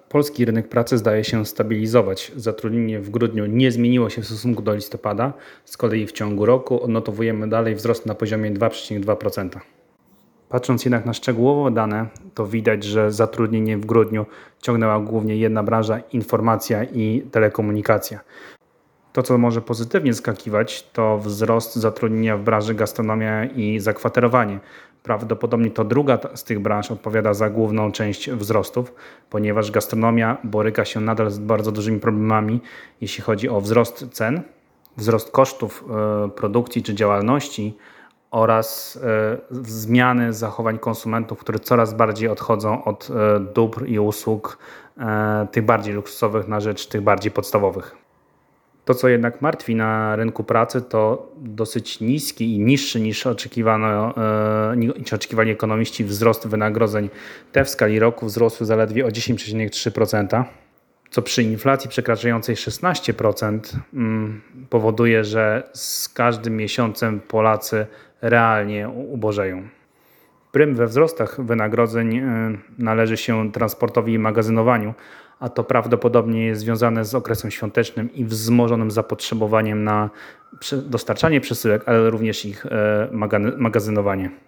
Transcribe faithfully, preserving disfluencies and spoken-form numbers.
Polski rynek pracy zdaje się stabilizować. Zatrudnienie w grudniu nie zmieniło się w stosunku do listopada. Z kolei w ciągu roku odnotowujemy dalej wzrost na poziomie dwa przecinek dwa procent. Patrząc jednak na szczegółowe dane, to widać, że zatrudnienie w grudniu ciągnęła głównie jedna branża: informacja i telekomunikacja. To, co może pozytywnie zaskakiwać, to wzrost zatrudnienia w branży gastronomia i zakwaterowanie. Prawdopodobnie to druga ta- z tych branż odpowiada za główną część wzrostów, ponieważ gastronomia boryka się nadal z bardzo dużymi problemami, jeśli chodzi o wzrost cen, wzrost kosztów e, produkcji czy działalności oraz e, zmiany zachowań konsumentów, które coraz bardziej odchodzą od e, dóbr i usług e, tych bardziej luksusowych na rzecz tych bardziej podstawowych. To, co jednak martwi na rynku pracy, to dosyć niski i niższy niż oczekiwano, e, niż oczekiwali ekonomiści wzrost wynagrodzeń. Te w skali roku wzrosły zaledwie o dziesięć przecinek trzy procent, co przy inflacji przekraczającej szesnaście procent mm, powoduje, że z każdym miesiącem Polacy realnie ubożeją. Prym we wzrostach wynagrodzeń y, należy się transportowi i magazynowaniu, a to prawdopodobnie jest związane z okresem świątecznym i wzmożonym zapotrzebowaniem na dostarczanie przesyłek, ale również ich y, magazynowanie.